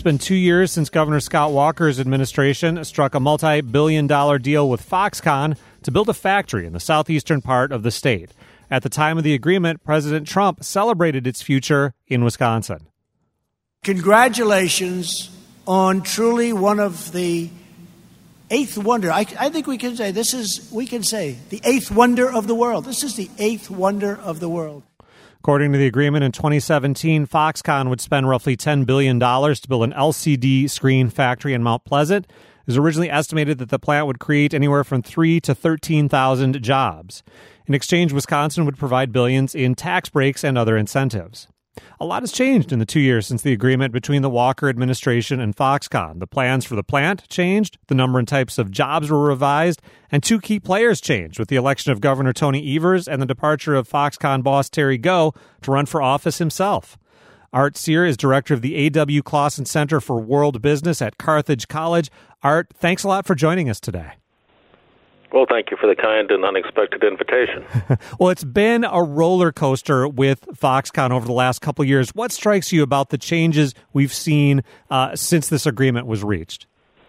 been 2 years since Governor Scott Walker's administration struck a multi-billion-dollar deal with Foxconn to build a factory in the southeastern part of the state. At the time of the agreement, President Trump celebrated its future in Wisconsin. Congratulations on truly one of the eighth wonder. I think we can say the eighth wonder of the world. This is the eighth wonder of the world. According to the agreement, in 2017, Foxconn would spend roughly $10 billion to build an LCD screen factory in Mount Pleasant. It was originally estimated that the plant would create anywhere from 3,000 to 13,000 jobs. In exchange, Wisconsin would provide billions in tax breaks and other incentives. A lot has changed in the 2 years since the agreement between the Walker administration and Foxconn. The plans for the plant changed, the number and types of jobs were revised, and two key players changed with the election of Governor Tony Evers and the departure of Foxconn boss Terry Gou to run for office himself. Art Cyr is director of the A.W. Clausen Center for World Business at Carthage College. Art, thanks a lot for joining us today. Well, thank you for the kind and unexpected invitation. Well, it's been a roller coaster with Foxconn over the last couple of years. What strikes you about the changes we've seen since this agreement was reached?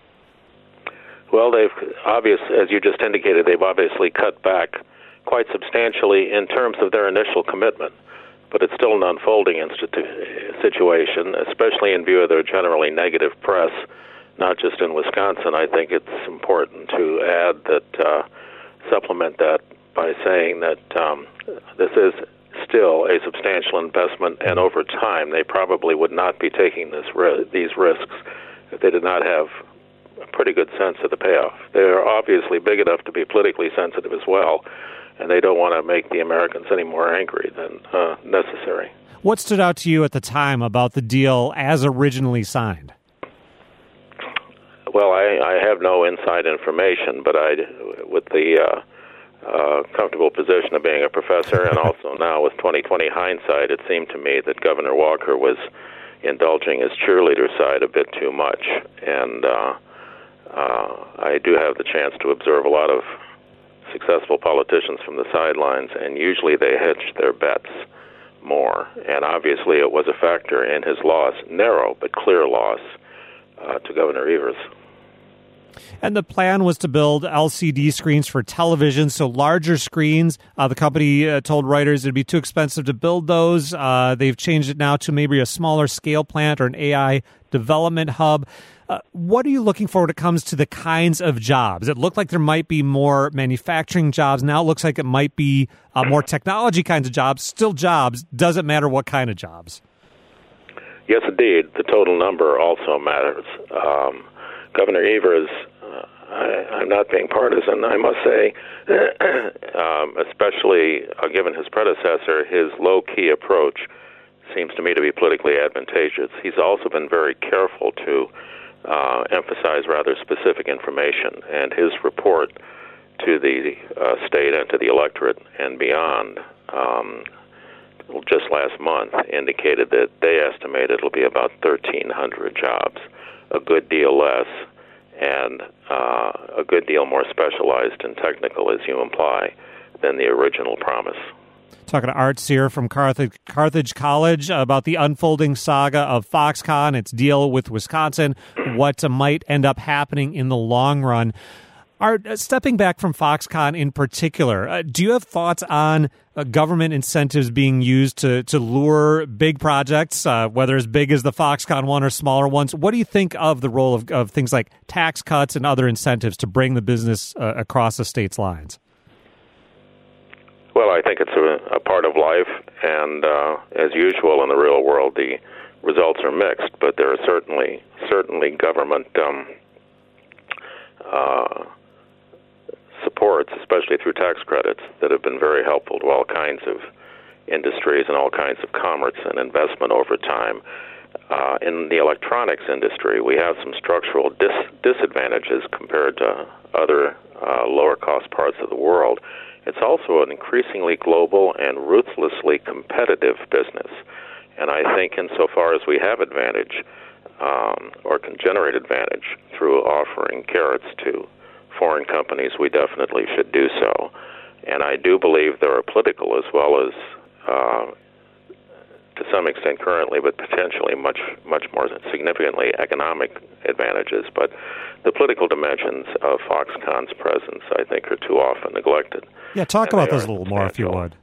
Well, as you just indicated, they've obviously cut back quite substantially in terms of their initial commitment. But it's still an unfolding situation, especially in view of their generally negative press. Not just in Wisconsin. I think it's important to add that, supplement that by saying that this is still a substantial investment, and over time they probably would not be taking these risks if they did not have a pretty good sense of the payoff. They're obviously big enough to be politically sensitive as well, and they don't want to make the Americans any more angry than necessary. What stood out to you at the time about the deal as originally signed? Well, I have no inside information, but with the comfortable position of being a professor and also now with 20/20 hindsight, it seemed to me that Governor Walker was indulging his cheerleader side a bit too much. And I do have the chance to observe a lot of successful politicians from the sidelines, and usually they hedge their bets more. And obviously it was a factor in his loss, narrow but clear loss, to Governor Evers. And the plan was to build LCD screens for television, so larger screens. The company told Reuters it'd be too expensive to build those. They've changed it now to maybe a smaller scale plant or an AI development hub. What are you looking for when it comes to the kinds of jobs? It looked like there might be more manufacturing jobs. Now it looks like it might be more technology kinds of jobs. Still jobs. Doesn't matter what kind of jobs. Yes, indeed. The total number also matters. Governor Evers, I'm not being partisan, I must say, especially given his predecessor, his low-key approach seems to me to be politically advantageous. He's also been very careful to emphasize rather specific information, and his report to the state and to the electorate and beyond just last month indicated that they estimate it'll be about 1,300 jobs, a good deal less, and a good deal more specialized and technical, as you imply, than the original promise. Talking to Art Cyr from Carthage College about the unfolding saga of Foxconn, its deal with Wisconsin, what might end up happening in the long run. Art, stepping back from Foxconn in particular, do you have thoughts on government incentives being used to lure big projects, whether as big as the Foxconn one or smaller ones? What do you think of the role of things like tax cuts and other incentives to bring the business across the state's lines? Well, I think it's a part of life, and as usual in the real world, the results are mixed, but there are certainly government supports, especially through tax credits, that have been very helpful to all kinds of industries and all kinds of commerce and investment over time. In the electronics industry, we have some structural disadvantages compared to other lower-cost parts of the world. It's also an increasingly global and ruthlessly competitive business. And I think insofar as we have advantage, or can generate advantage through offering carrots to foreign companies, we definitely should do so. And I do believe there are political as well as to some extent currently, but potentially much more significantly economic advantages. But the political dimensions of Foxconn's presence, I think, are too often neglected. Yeah, talk about those a little more, if you would.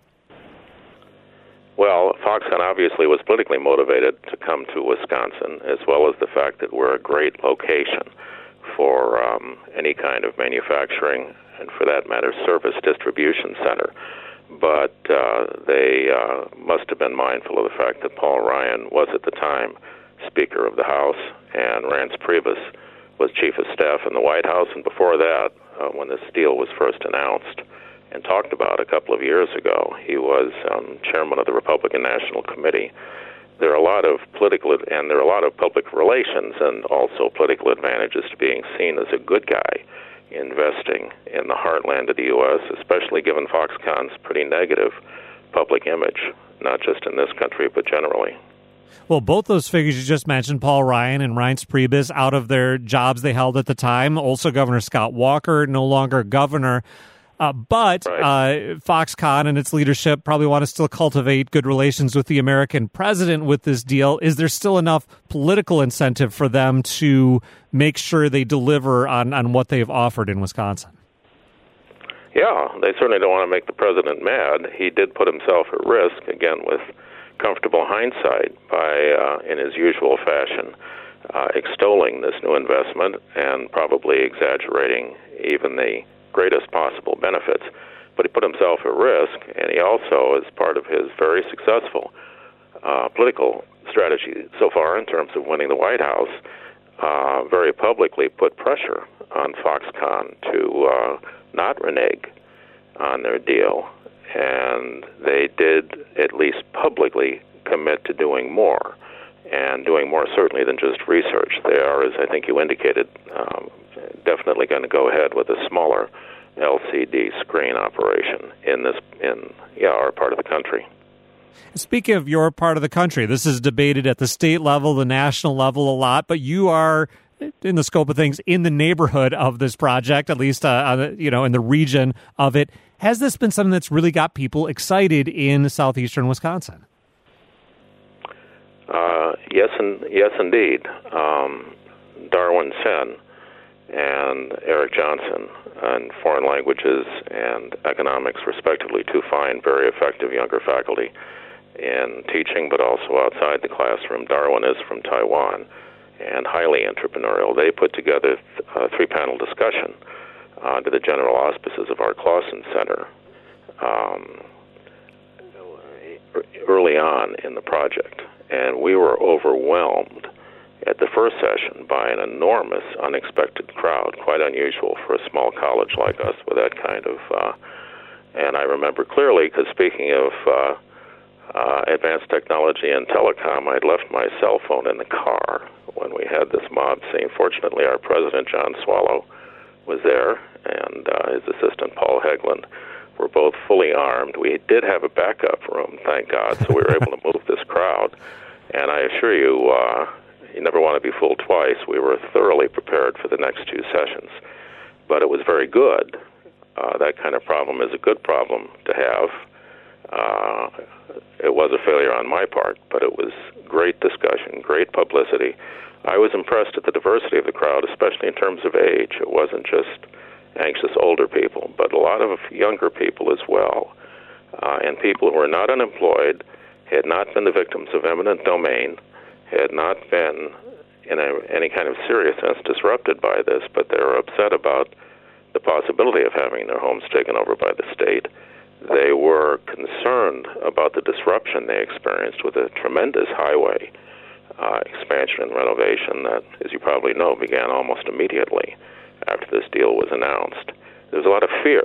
Well, Foxconn obviously was politically motivated to come to Wisconsin, as well as the fact that we're a great location for any kind of manufacturing and, for that matter, service distribution center. But they must have been mindful of the fact that Paul Ryan was at the time Speaker of the House, and Reince Priebus was Chief of Staff in the White House. And before that, when this deal was first announced and talked about a couple of years ago, he was chairman of the Republican National Committee. There are a lot of political and there are a lot of public relations and also political advantages to being seen as a good guy investing in the heartland of the U.S., especially given Foxconn's pretty negative public image, not just in this country, but generally. Well, both those figures you just mentioned, Paul Ryan and Reince Priebus, out of their jobs they held at the time. Also, Governor Scott Walker, no longer governor. But Foxconn and its leadership probably want to still cultivate good relations with the American president with this deal. Is there still enough political incentive for them to make sure they deliver on what they've offered in Wisconsin? Yeah, they certainly don't want to make the president mad. He did put himself at risk, again, with comfortable hindsight by, in his usual fashion, extolling this new investment and probably exaggerating even the greatest possible benefits. But he put himself at risk, and he also, as part of his very successful political strategy so far in terms of winning the White House, very publicly put pressure on Foxconn to not renege on their deal. And they did at least publicly commit to doing more, and doing more certainly than just research. They are, as I think you indicated, definitely going to go ahead with a smaller LCD screen operation in our part of the country. Speaking of your part of the country, this is debated at the state level, the national level a lot, but you are, in the scope of things, in the neighborhood of this project, at least in the region of it. Has this been something that's really got people excited in southeastern Wisconsin? Yes, indeed. Darwin Senn and Eric Johnson on foreign languages and economics, respectively, two fine, very effective younger faculty in teaching, but also outside the classroom. Darwin is from Taiwan and highly entrepreneurial. They put together a three-panel discussion under the general auspices of our Clausen Center early on in the project. And we were overwhelmed at the first session by an enormous, unexpected crowd, quite unusual for a small college like us with that kind of... and I remember clearly, because speaking of advanced technology and telecom, I'd left my cell phone in the car when we had this mob scene. Fortunately, our president, John Swallow, was there, and his assistant, Paul Hegland, were both fully armed. We did have a backup room, thank God, so we were able to move this crowd. And I assure you, you never want to be fooled twice. We were thoroughly prepared for the next two sessions. But it was very good. That kind of problem is a good problem to have. It was a failure on my part, but it was great discussion, great publicity. I was impressed at the diversity of the crowd, especially in terms of age. It wasn't just anxious older people, but a lot of younger people as well, and people who were not unemployed, had not been the victims of eminent domain, had not been in any kind of serious sense disrupted by this, but they were upset about the possibility of having their homes taken over by the state. They were concerned about the disruption they experienced with a tremendous highway expansion and renovation that, as you probably know, began almost immediately after this deal was announced. There was a lot of fear.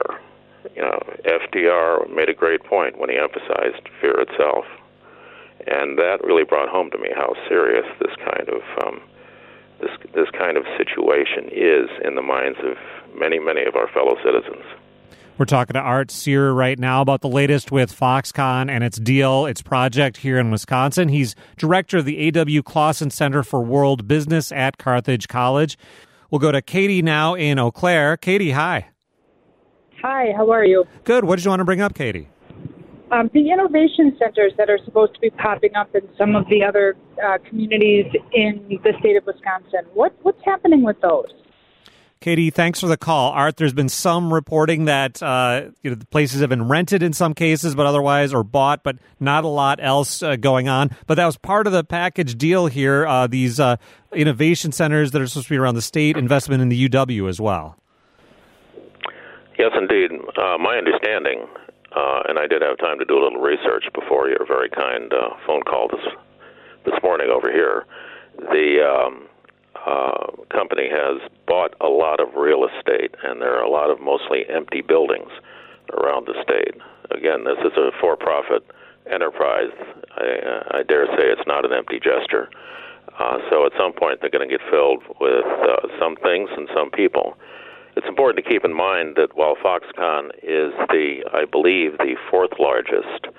FDR made a great point when he emphasized fear itself. And that really brought home to me how serious this kind of this kind of situation is in the minds of many, many of our fellow citizens. We're talking to Art Sear right now about the latest with Foxconn and its deal, its project here in Wisconsin. He's director of the A.W. Clausen Center for World Business at Carthage College. We'll go to Katie now in Eau Claire. Katie, hi. Hi, how are you? Good. What did you want to bring up, Katie? The innovation centers that are supposed to be popping up in some of the other communities in the state of Wisconsin, what's happening with those? Katie, thanks for the call. Art, there's been some reporting that the places have been rented in some cases, but otherwise, or bought, but not a lot else going on. But that was part of the package deal here, these innovation centers that are supposed to be around the state, investment in the UW as well. Yes, indeed. My understanding, and I did have time to do a little research before your very kind phone call this morning over here, the company has bought a lot of real estate, and there are a lot of mostly empty buildings around the state. Again, this is a for-profit enterprise. I dare say it's not an empty gesture. So at some point they're going to get filled with some things and some people. It's important to keep in mind that while Foxconn is I believe, the fourth largest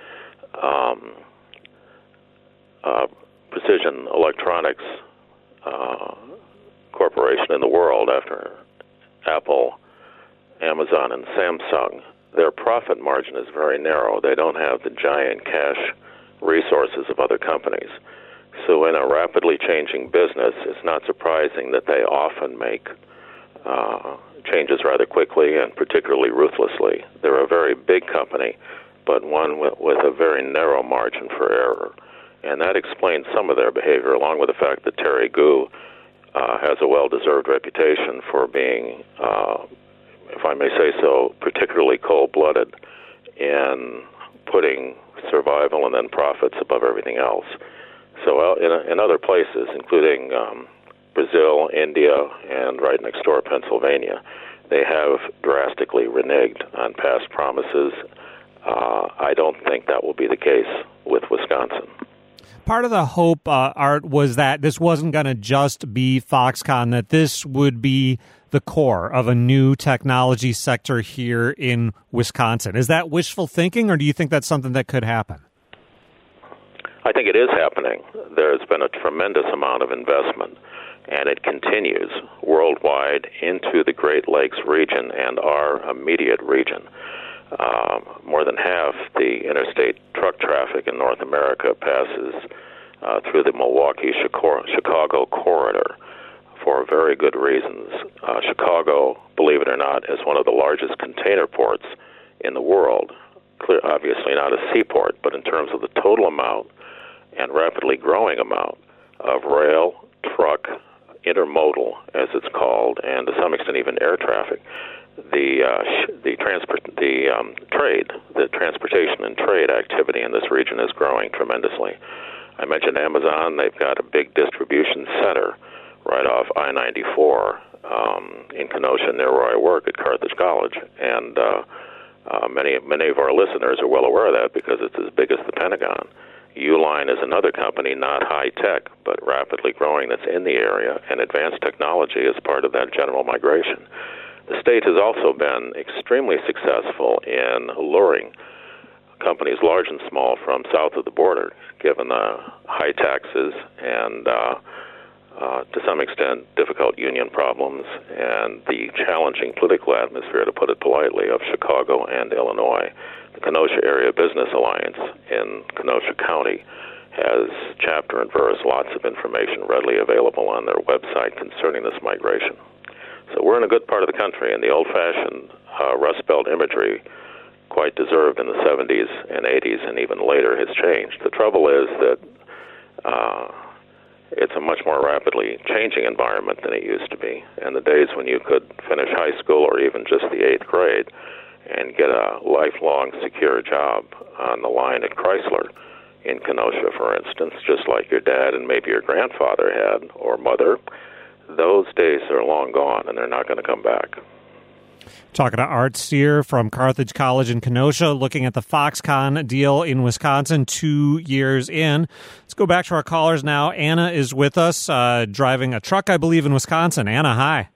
precision electronics corporation in the world after Apple, Amazon, and Samsung, their profit margin is very narrow. They don't have the giant cash resources of other companies. So in a rapidly changing business, it's not surprising that they often make changes rather quickly and particularly ruthlessly. They're a very big company, but one with a very narrow margin for error. And that explains some of their behavior, along with the fact that Terry Gou has a well-deserved reputation for being, if I may say so, particularly cold-blooded in putting survival and then profits above everything else. So in other places, including Brazil, India, and right next door, Pennsylvania, they have drastically reneged on past promises. I don't think that will be the case with Wisconsin. Part of the hope, Art, was that this wasn't going to just be Foxconn, that this would be the core of a new technology sector here in Wisconsin. Is that wishful thinking, or do you think that's something that could happen? I think it is happening. There's been a tremendous amount of investment, and it continues worldwide into the Great Lakes region and our immediate region. More than half the interstate truck traffic in North America passes through the Milwaukee-Chicago corridor for very good reasons. Chicago, believe it or not, is one of the largest container ports in the world. Obviously not a seaport, but in terms of the total amount and rapidly growing amount of rail, truck, intermodal, as it's called, and to some extent even air traffic, the transportation and trade activity in this region is growing tremendously. I mentioned Amazon. They've got a big distribution center right off I-94 in Kenosha, near where I work at Carthage College, and many of our listeners are well aware of that because it's as big as the Pentagon. Uline is another company, not high-tech, but rapidly growing, that's in the area, and advanced technology is part of that general migration. The state has also been extremely successful in luring companies large and small from south of the border, given the high taxes and, to some extent, difficult union problems and the challenging political atmosphere, to put it politely, of Chicago and Illinois. The Kenosha Area Business Alliance in Kenosha County has chapter and verse, lots of information readily available on their website concerning this migration. So we're in a good part of the country, and the old-fashioned Rust Belt imagery, quite deserved in the 70s and 80s and even later, has changed. The trouble is that it's a much more rapidly changing environment than it used to be. And the days when you could finish high school or even just the 8th grade and get a lifelong secure job on the line at Chrysler in Kenosha, for instance, just like your dad and maybe your grandfather had, or mother, those days are long gone, and they're not going to come back. Talking to Art Steer from Carthage College in Kenosha, looking at the Foxconn deal in Wisconsin 2 years in. Let's go back to our callers now. Anna is with us, driving a truck, I believe, in Wisconsin. Anna, hi.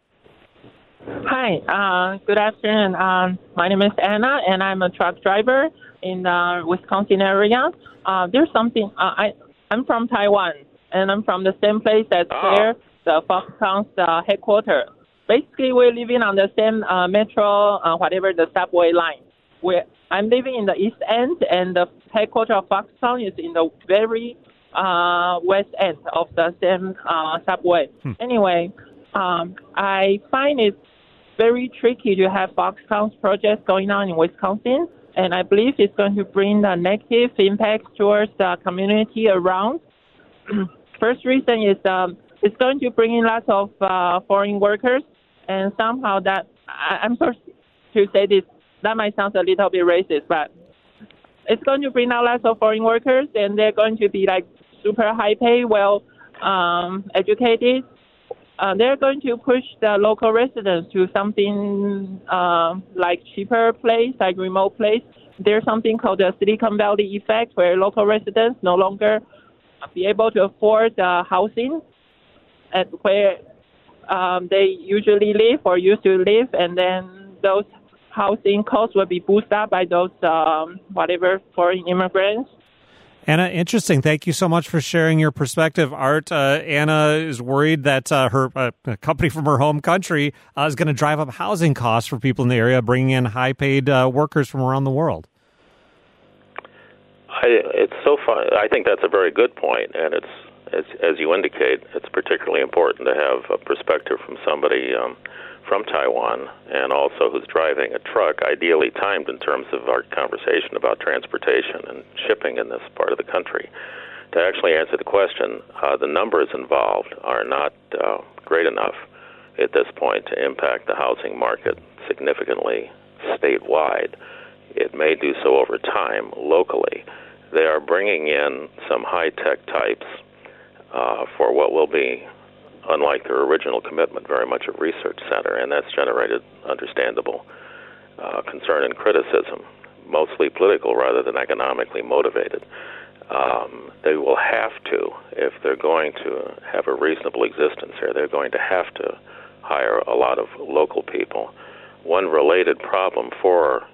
Hi, good afternoon. My name is Anna, and I'm a truck driver in the Wisconsin area. There's something, I'm from Taiwan, and I'm from the same place that's where the Foxconn's headquarters. Basically, we're living on the same metro, whatever the subway line. I'm living in the East End, and the headquarters of Foxconn is in the very west end of the same subway. Anyway, I find it very tricky to have Foxconn's projects going on in Wisconsin, and I believe it's going to bring a negative impact towards the community around. First reason is it's going to bring in lots of foreign workers, and somehow that, I'm sorry to say this, that might sound a little bit racist, but it's going to bring out lots of foreign workers, and they're going to be like super high pay, well educated. They're going to push the local residents to something like cheaper place, like remote place. There's something called the Silicon Valley effect, where local residents no longer be able to afford housing at where they usually live or used to live, and then those housing costs will be boosted up by those whatever foreign immigrants. Anna, interesting. Thank you so much for sharing your perspective. Art, Anna is worried that her a company from her home country is going to drive up housing costs for people in the area, bringing in high-paid workers from around the world. It's so fun. I think that's a very good point, and it's as you indicate, it's particularly important to have a perspective from somebody from Taiwan, and also who's driving a truck, ideally timed in terms of our conversation about transportation and shipping in this part of the country. To actually answer the question, the numbers involved are not great enough at this point to impact the housing market significantly statewide. It may do so over time locally. They are bringing in some high-tech types for what will be, unlike their original commitment, very much a research center, and that's generated understandable concern and criticism, mostly political rather than economically motivated. They will have to, if they're going to have a reasonable existence here, they're going to have to hire a lot of local people. One related problem for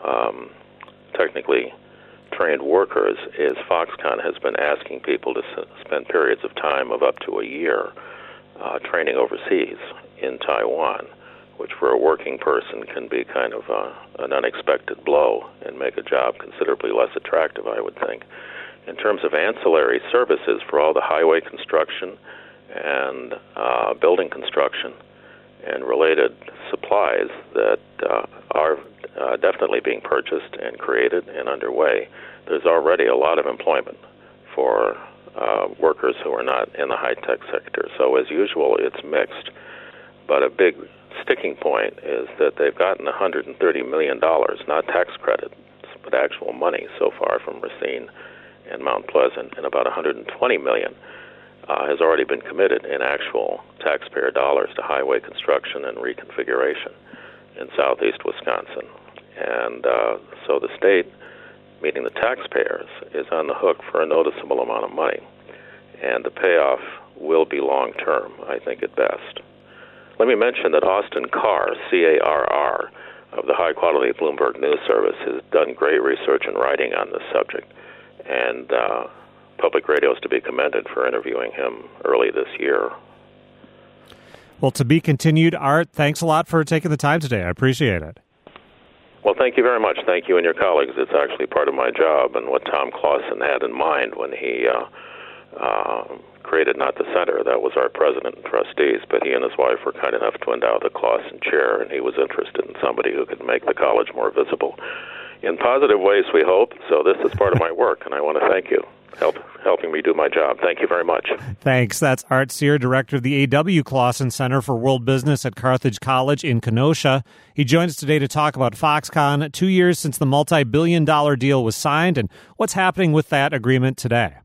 technically trained workers is Foxconn has been asking people to spend periods of time of up to a year training overseas in Taiwan, which for a working person can be kind of an unexpected blow and make a job considerably less attractive, I would think. In terms of ancillary services for all the highway construction and building construction and related supplies that are definitely being purchased and created and underway, there's already a lot of employment for workers who are not in the high-tech sector. So as usual, it's mixed. But a big sticking point is that they've gotten $130 million, not tax credits, but actual money so far from Racine and Mount Pleasant, and about $120 million has already been committed in actual taxpayer dollars to highway construction and reconfiguration in southeast Wisconsin. And so the state, meaning the taxpayers, is on the hook for a noticeable amount of money. And the payoff will be long-term, I think, at best. Let me mention that Austin Carr, C-A-R-R, of the high-quality Bloomberg News Service, has done great research and writing on this subject. And Public Radio is to be commended for interviewing him early this year. Well, to be continued. Art, thanks a lot for taking the time today. I appreciate it. Well, thank you very much. Thank you and your colleagues. It's actually part of my job and what Tom Clausen had in mind when he created Not the Center. That was our president and trustees, but he and his wife were kind enough to endow the Clausen chair, and he was interested in somebody who could make the college more visible in positive ways, we hope. So this is part of my work, and I want to thank you helping me do my job. Thank you very much. Thanks. That's Art Cyr, director of the A.W. Clausen Center for World Business at Carthage College in Kenosha. He joins us today to talk about Foxconn, 2 years since the multi-billion-dollar deal was signed, and what's happening with that agreement today.